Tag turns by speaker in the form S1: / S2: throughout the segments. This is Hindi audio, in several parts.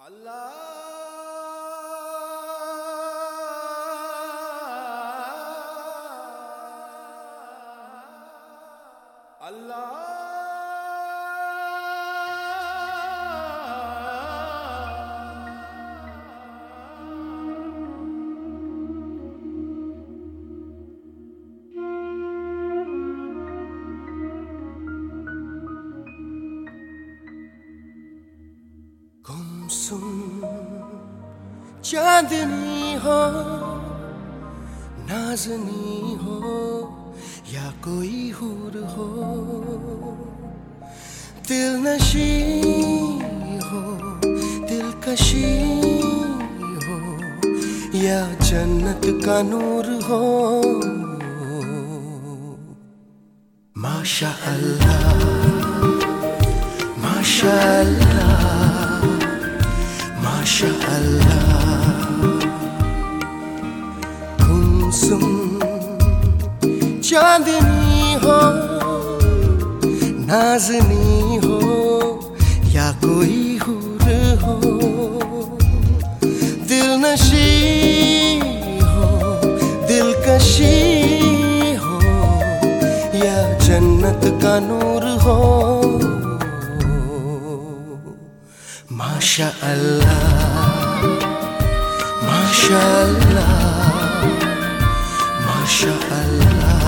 S1: गुमसुम चांदनी हो, नाज़नी हो या कोई हूर हो, दिलनशी हो, दिलकशी हो या जन्नत का नूर हो। माशा अल्लाह, माशा अल्लाह, माशा अल्लाह। गुमसुम चांदनी हो, नाज़नी हो या कोई हूर हो, दिलनशी हो, दिलकशी हो या जन्नत का नूर हो। माशा अल्लाह, माशा अल्लाह, माशा अल्लाह।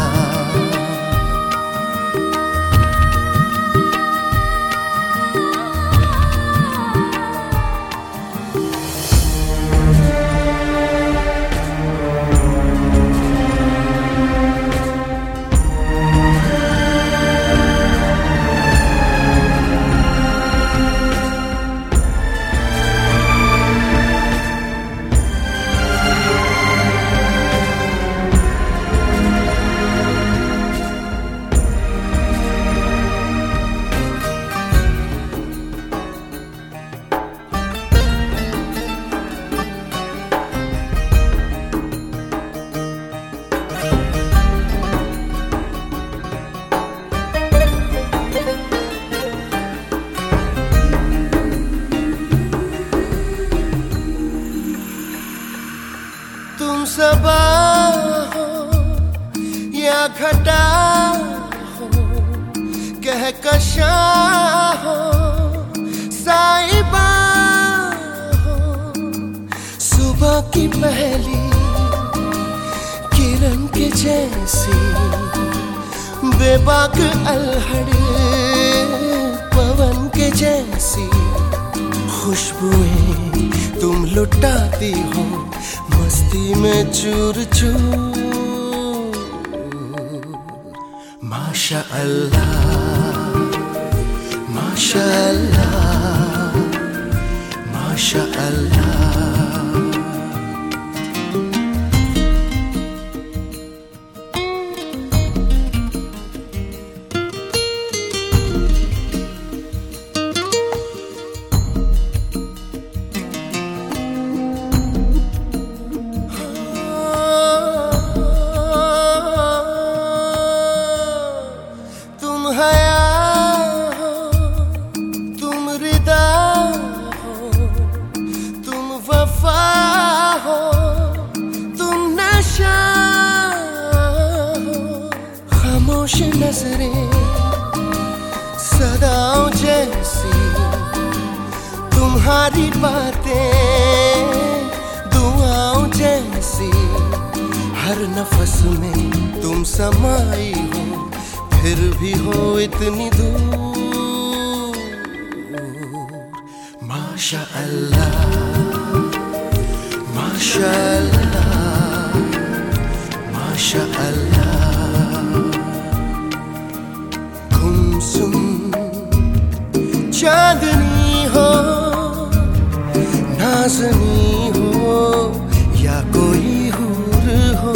S1: तुम सबा हो या घटा हो, कहकशा हो, साइबा हो, सुबह की पहली किरण के जैसी, बेबाक अल्हड़ पवन के जैसी खुशबुएं तुम लुटाती हो मस्ती में चूर चूर। माशा अल्लाह, माशा अल्लाह, माशा अल्लाह। खामोश नजरें सदाओं जैसी, तुम्हारी बातें दुआओं जैसी, हर नफस में तुम समाई हो, फिर भी हो इतनी दूर। माशा अल्लाह, माशा अल्लाह, माशा अल्लाह। गुमसुम चांदनी हो, नाज़नी हो या कोई हूर हो,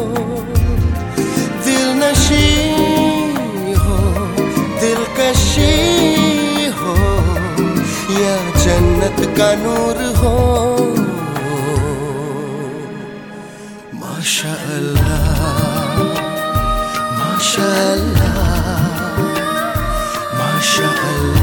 S1: दिलनशी हो, दिलकशी हो या जन्नत का नूर हो। माशा अल्लाह, माशा अल्लाह, माशा अल्लाह।